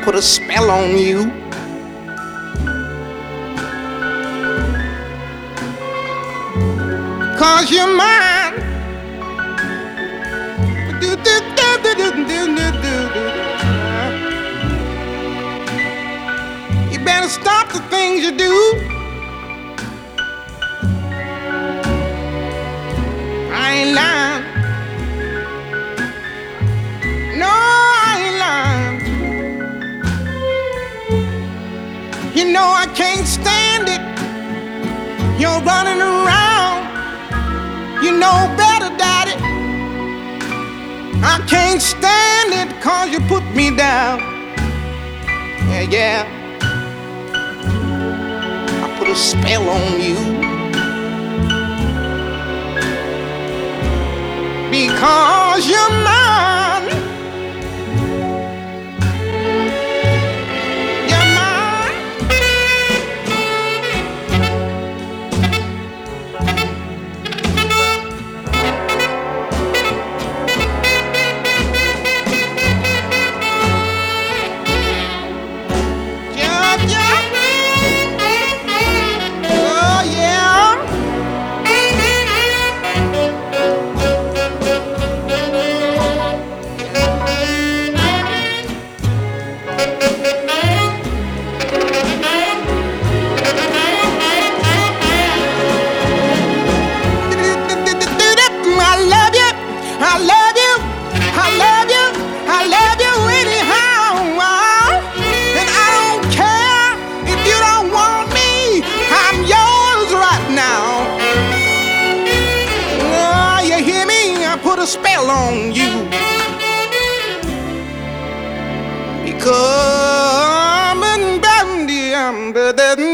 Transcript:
put a spell on you. Cause you're mine. You better stop the things you do. I ain't lying. No, I ain't lying. You know I can't stand it. You're running around. You know better, Daddy. I can't stand it 'cause you put me down. Yeah, yeah. I put a spell on you. Because you're mine. You're mine. Spell on you because I'm